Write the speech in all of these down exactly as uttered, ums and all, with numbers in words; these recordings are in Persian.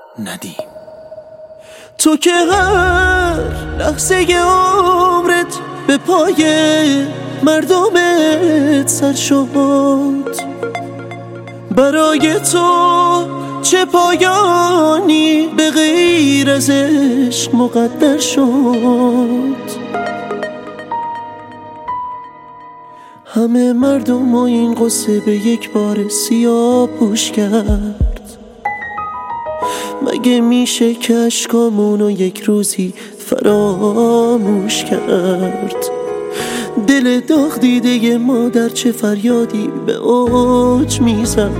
ندیم. تو که هر لحظه عمرت به پای مردمت سر شد، برای تو چه پایانی به غیر از عشق مقدر شد. همه مردم و این قصه به یک بار سیاه پوش کرد. مگه میشه که اشکامونو یک روزی فراموش کرد؟ دل داغ دیده مادر چه فریادی به اوج میزد.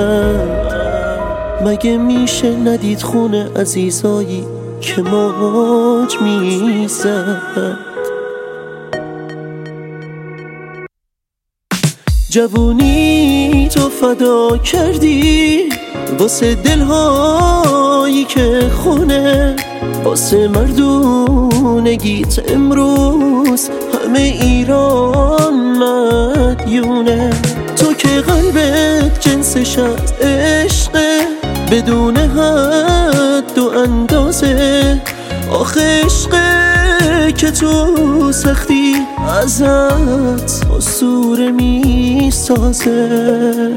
مگه میشه ندید خون عزیزایی که موج میزد؟ جوونی تو فدا کردی واسه دلهایی که خونه، واسه مردونگیت امروز همه ایران مدیونه. تو که قلبت جنسش از عشقه بدون حد و اندازه، آخه عشقه که تو سختی ازت اسطوره میسازه.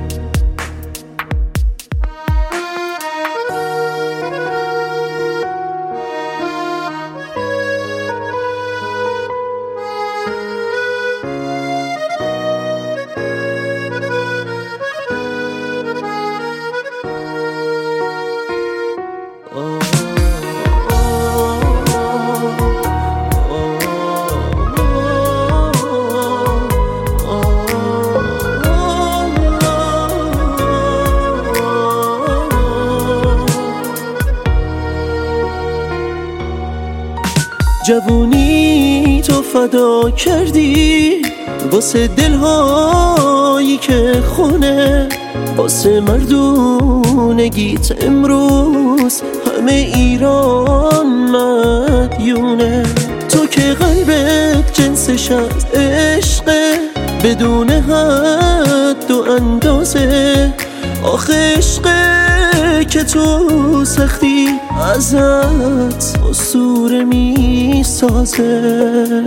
جوونی تو فدا کردی واسه دلهایی که خونه، واسه مردونگیت امروز همه ایران مدیونه. تو که قلبت جنسش از عشقه بدون حد و اندازه، آخه عشقه که تو سختی ازت اسطوره میسازه.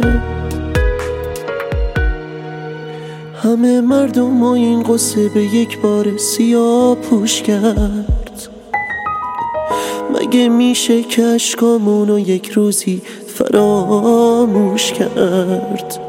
همه مردم و این قصه به یک بار سیاه پوش کرد. مگه میشه که اشکامونو یک روزی فراموش کرد؟